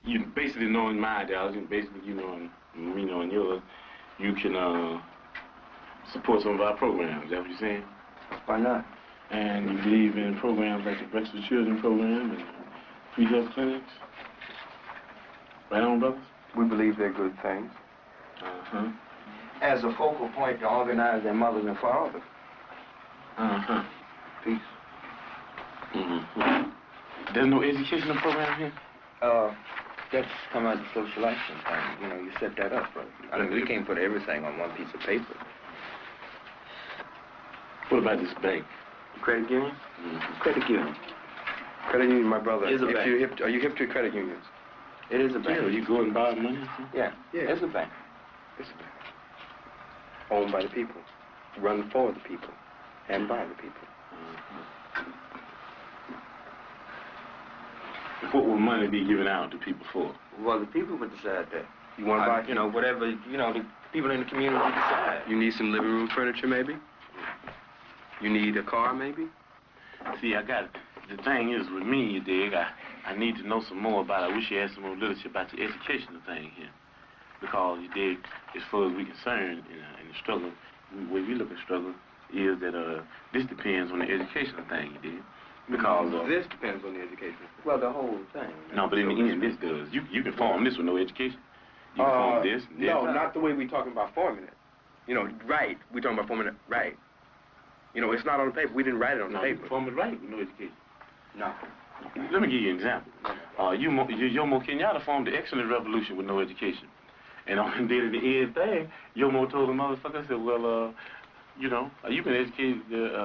you basically knowing my ideology, and basically you knowing me knowing yours, you can support some of our programs. Is that what you're saying? Why not? And you believe in programs like the Breakfast with Children program and free health clinics? Right on, brothers? We believe they're good things. Uh-huh. As a focal point to organize their mothers and fathers. Uh-huh. Peace. Mm-hmm. There's no educational program here? That's come out of the social action thing. You know, you set that up, brother. I mean, we can't put everything on one piece of paper. What about this bank? Credit union? Mm-hmm. Credit union. Credit union, my brother. Is a bank. Are you hip to credit unions? It is a bank. Yeah, you go and borrow money? Yeah, it's a bank. It's a bank. Owned by the people. Run for the people. And by the people. What will money be given out to people for? Well, the people would decide that. You want to buy? You know, whatever, you know, the people in the community decide. You need some living room furniture, maybe? You need a car, maybe? See, the thing is with me, you dig, I need to know some more about it. I wish you had some more literature about the educational thing here. Because, you dig, as far as we're concerned in the struggle, the way we look at struggle is that this depends on the educational thing, you dig. Because this depends on the education. Well, the whole thing. No, but in the end, this does. You can form this with no education. You can form this and this. No, not the way we're talking about forming it. You know, right. We're talking about forming it right. You know, it's not on the paper. We didn't write it on the paper. You can form it right with no education. No. Let me give you an example. Jomo Kenyatta formed the excellent revolution with no education. And on the day of the end thing, Jomo told the motherfucker, said, well, you know, you can educate,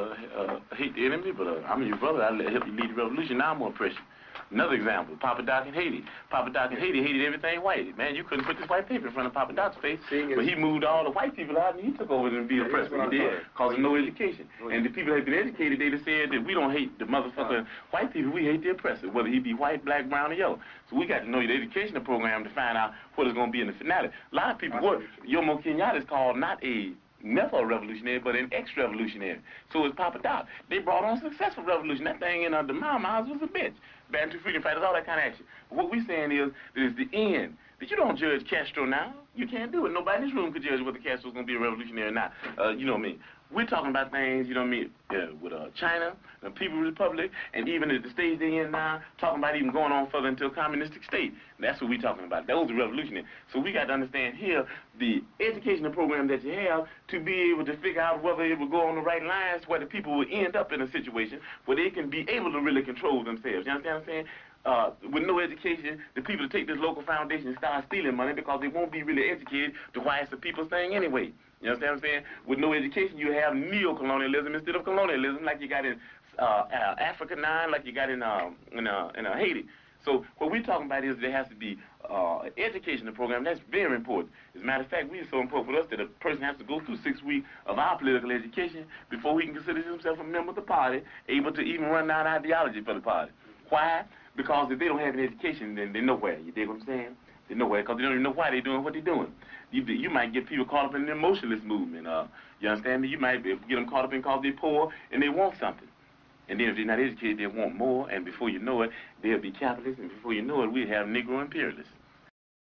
hate the enemy, but I'm your brother. I'll help you lead the revolution. Now I'm going to oppress you. Another example, Papa Doc in Haiti. Papa Doc in Haiti hated everything white. Man, you couldn't put this white paper in front of Papa Doc's face. But he moved all the white people out and he took over and be oppressed. He did, because of no education. And the people that had been educated, they just said that we don't hate the motherfucking white people, we hate the oppressor, whether he be white, black, brown, or yellow. So we got to know the educational program to find out what it's going to be in the finale. A lot of people, Jomo Kenyatta is called never a revolutionary, but an ex-revolutionary. So is Papa Doc. They brought on a successful revolution. That thing in the Mao's was a bitch. Bantu freedom fighters, all that kind of action. But what we're saying is that it's the end. That you don't judge Castro now. You can't do it. Nobody in this room could judge whether Castro's going to be a revolutionary or not. You know what I mean? We're talking about things, you know what I mean, with China, the People's Republic, and even at the stage they're in now, talking about even going on further into a communistic state. That's what we're talking about. Those are revolutionary. So we got to understand here the educational program that you have to be able to figure out whether it will go on the right lines where the people will end up in a situation where they can be able to really control themselves. You understand what I'm saying? With no education, the people take this local foundation and start stealing money because they won't be really educated to why it's a people's thing anyway. You understand what I'm saying? With no education, you have neo-colonialism instead of colonialism, like you got in Africa now, like you got in Haiti. So what we're talking about is there has to be educational program. That's very important. As a matter of fact, it's so important for us that a person has to go through 6 weeks of our political education before he can consider himself a member of the party, able to even run down ideology for the party. Why? Because if they don't have an education, then they're nowhere. You dig what I'm saying? They're nowhere because they don't even know why they're doing what they're doing. You might get people caught up in the emotionalist movement. You understand me? You might get them caught up in because they're poor and they want something. And then if they're not educated, they want more. And before you know it, they'll be capitalists. And before you know it, we have Negro imperialists.